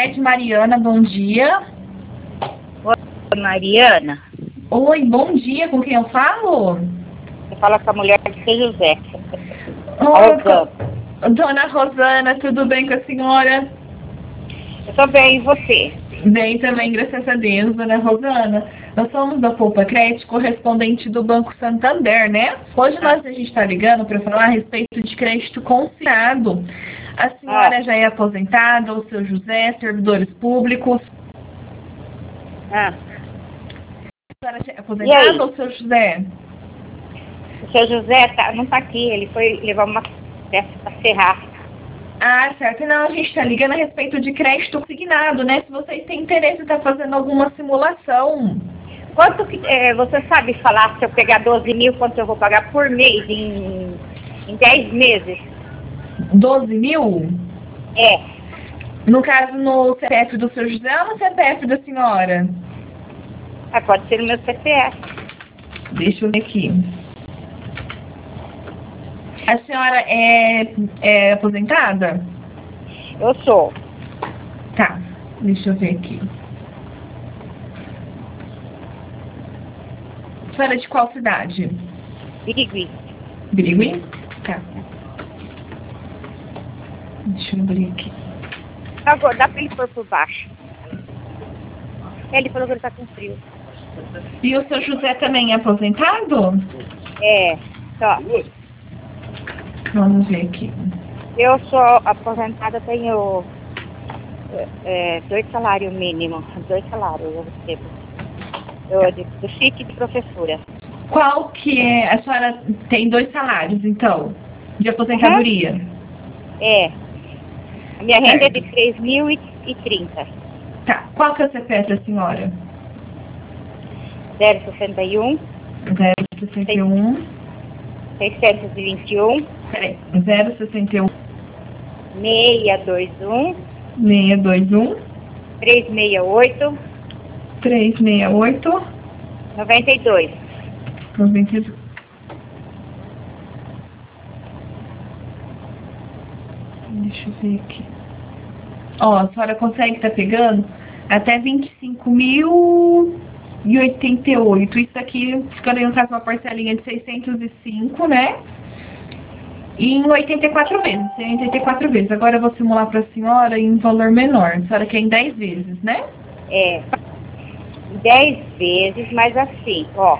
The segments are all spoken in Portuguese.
Sicredi, Mariana, bom dia. Oi, Mariana. Oi, bom dia, com quem eu falo? Você fala com a mulher de São José. Oi, dona Rosana, tudo bem com a senhora? Eu tô bem, e você? Bem também, graças a Deus, dona Rosana. Nós somos da Poupa Crédito, correspondente do Banco Santander, né? Hoje a gente está ligando para falar a respeito de crédito consignado. A senhora já é aposentada, o seu José, servidores públicos? A senhora já é aposentada ou o seu José? O seu José não tá aqui, ele foi levar uma peça para serrar. Ah, certo. Não, a gente está ligando a respeito de crédito consignado, né? Se vocês têm interesse em estar fazendo alguma simulação. Quanto que você sabe falar, se eu pegar 12 mil, quanto eu vou pagar por mês em 10 meses? 12 mil? É. No caso, no CPF do seu José ou no CPF da senhora? Pode ser no meu CPF. Deixa eu ver aqui. A senhora é aposentada? Eu sou. Tá, deixa eu ver aqui. A senhora é de qual cidade? Birigui. Birigui? Tá. Deixa eu abrir aqui. Agora, dá pra ele pôr por baixo. Ele falou que ele tá com frio. E o seu José também é aposentado? É, só. Vamos ver aqui. Eu sou aposentada, tenho 2 salários mínimos. 2 salários eu recebo. Do FIC de professora. Qual que é? A senhora tem 2 salários, então, de aposentadoria? É. A minha renda é de 3.030. Tá. Qual que é o CPF da senhora? 061. 061. 621. Peraí. 061. 621. 621. 368. 368. 92. 92. Deixa eu ver aqui. Ó, a senhora consegue estar pegando até 25.088. Isso aqui, ficando no caso uma parcelinha de 605, né? E em 84 vezes. Tem 84 vezes. Agora eu vou simular para a senhora em valor menor. A senhora quer em 10 vezes, né? É. 10 vezes, mas assim, ó.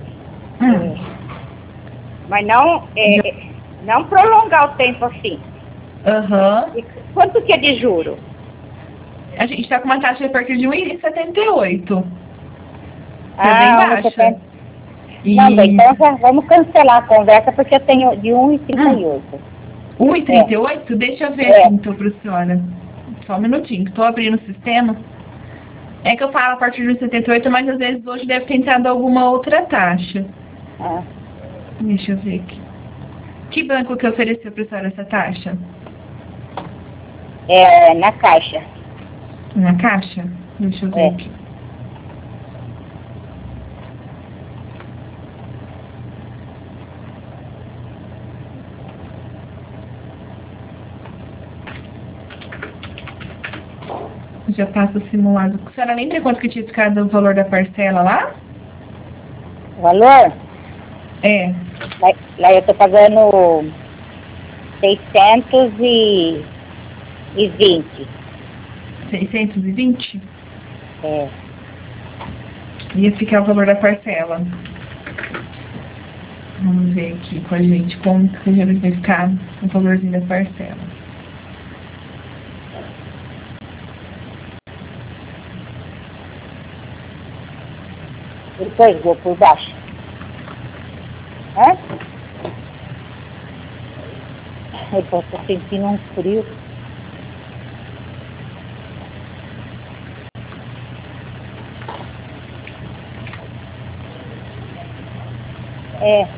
Mas não prolongar o tempo assim. Aham. Quanto que é de juro? A gente está com uma taxa a partir de 1,78. Ah, É bem baixa. Não, bem, então já vamos cancelar a conversa porque eu tenho de 1,38. 1,38? Deixa eu ver aqui então para a senhora. Só um minutinho, que estou abrindo o sistema. É que eu falo a partir de 1,78, mas às vezes hoje deve ter entrado alguma outra taxa. Deixa eu ver aqui. Que banco que ofereceu para a senhora essa taxa? É, na Caixa. Na Caixa? Deixa eu ver aqui. Já passa simulado. A senhora lembra quanto que tinha ficado o valor da parcela lá? O valor? É. Lá eu tô pagando 620. 620? É. Ia ficar o valor da parcela. Vamos ver aqui com a gente como que vai ficar o valorzinho da parcela. Ele pegou por baixo. Eu tô sentindo um frio. É.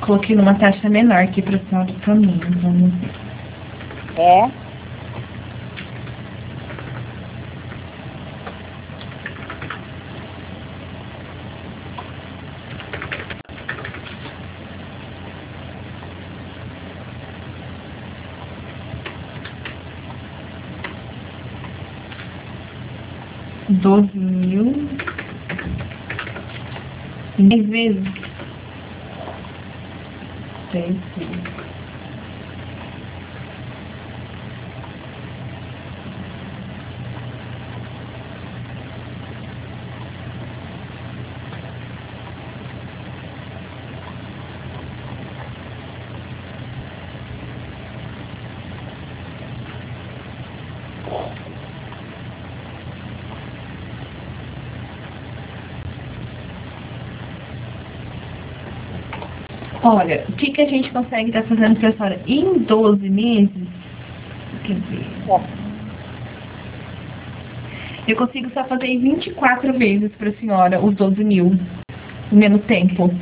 Coloquei numa taxa menor aqui para a senhora também. Vamos ver. É. R$ 12.000. 10 vezes. 6 vezes. Olha, o que a gente consegue estar fazendo para a senhora em 12 meses? Quer dizer, eu consigo só fazer em 24 vezes para a senhora os 12.000, em menos tempo.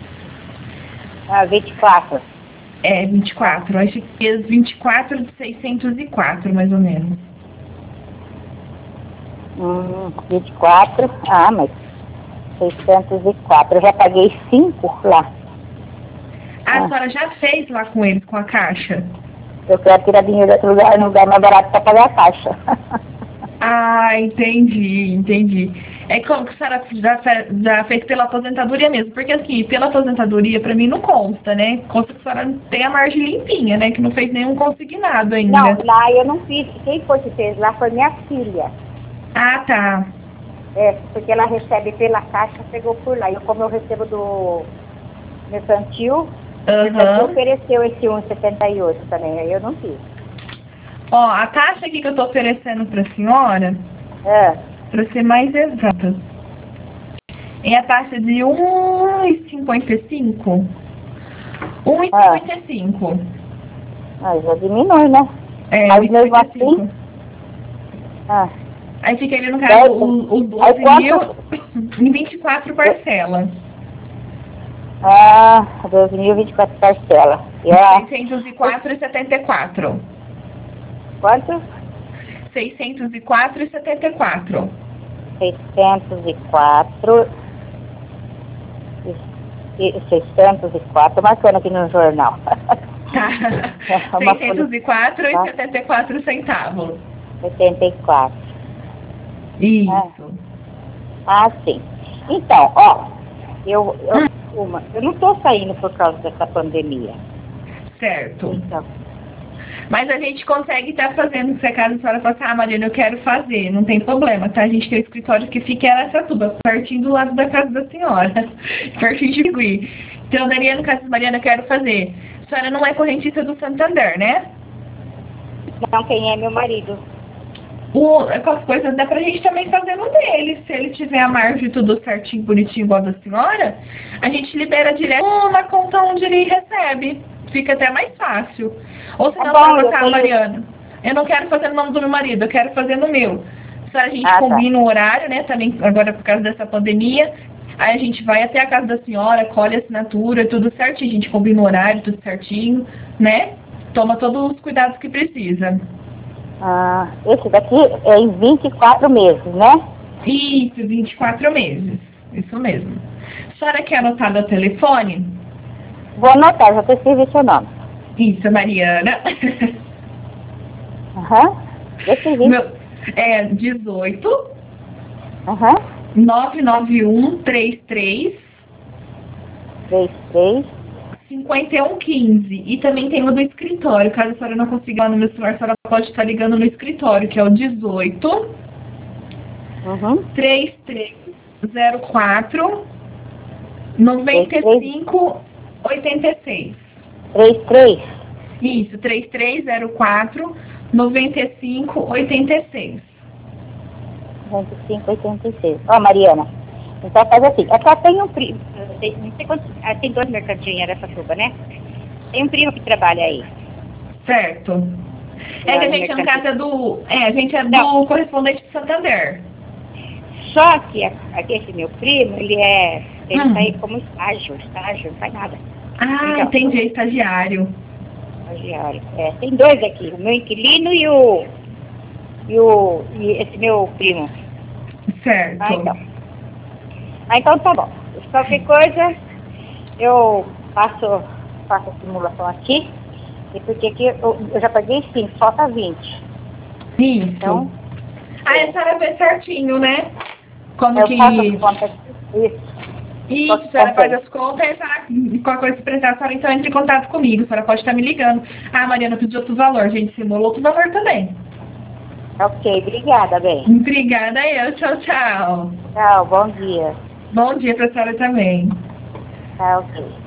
24. É, 24. Acho que é 24 de 604, mais ou menos. 24. Ah, mas 604. Eu já paguei 5 lá. A senhora já fez lá com eles, com a Caixa? Eu quero tirar dinheiro de outro lugar, num lugar mais barato para pagar a taxa. Ah, entendi. É como que a senhora já fez pela aposentadoria mesmo? Porque assim, pela aposentadoria pra mim não consta, né? Consta que a senhora tem a margem limpinha, né? Que não fez nenhum consignado ainda. Não, lá eu não fiz. Quem foi que fez lá foi minha filha. Ah, tá. É, porque ela recebe pela Caixa, pegou por lá. Como eu recebo do mercantil, ele ofereceu esse 1,78 também, aí eu não fiz. Ó, a taxa aqui que eu tô oferecendo pra senhora, pra ser mais exata, é a taxa de 1,55. 1,55. Ah, já diminui, né? É, mas mesmo assim... Aí fica ali no caso os 12.000 em 24 parcelas. 12.024 parcelas. 604,74. Quanto? 604,74. 604, marcando aqui no jornal. Tá. 604,74 centavos. 84. Isso. Sim. Então, eu não estou saindo por causa dessa pandemia. Certo. Então. Mas a gente consegue estar fazendo, se a casa a senhora falar assim, Mariana, eu quero fazer, não tem problema, tá? A gente tem um escritório que fica em Araçatuba, pertinho do lado da casa da senhora, pertinho de Bigui. Então, Mariana, no caso de Mariana, eu quero fazer. A senhora não é correntista do Santander, né? Não, quem é meu marido. Qualquer coisa dá pra gente também fazer no dele. Se ele tiver a margem tudo certinho, bonitinho, igual da senhora, a gente libera direto na conta onde ele recebe. Fica até mais fácil. Ou se não, Mariana, eu não quero fazer no nome do meu marido, eu quero fazer no meu. Se a gente combina o horário, né, também agora por causa dessa pandemia, aí a gente vai até a casa da senhora, colhe a assinatura, tudo certinho, a gente combina o horário, tudo certinho, né? Toma todos os cuidados que precisa. Esse daqui é em 24 meses, né? Isso, 24 meses. Isso mesmo. A senhora quer anotar no telefone? Vou anotar, já escrevi seu nome. Isso, Mariana. É 18 99133 5115. E também tem o do escritório. Caso a senhora não consiga lá no meu celular, a senhora pode estar ligando no escritório, que é o 18 3304 9586. 33? Isso, 3304 9586. 9586. Mariana, então faz assim. Eu só tenho um primo, não sei quantos, tem 2 mercantis em Araçatuba, né? Tem um primo que trabalha aí. Certo. É que a gente, no caso, a gente é do correspondente de Santander. Só que esse meu primo, ele tá aí como estágio, não faz nada. Ah, Então, entendi, estagiário. estagiário. É, tem dois aqui, o meu inquilino e esse meu primo. Certo. Então tá bom. Qualquer coisa, eu faço a simulação aqui, e porque aqui eu já paguei 5, falta 20. Isso. Então, Aí a senhora vê certinho, né? Como eu que... faço as contas aqui. Isso, a senhora faz as contas e a senhora, qualquer coisa se precisar, a senhora então entra em contato comigo. A senhora pode estar me ligando. Ah, Mariana pediu outro valor. A gente simula outro valor também. Ok, obrigada, bem. Obrigada eu. Tchau, tchau. Tchau, bom dia. Bom dia para a senhora também. Tá, ok.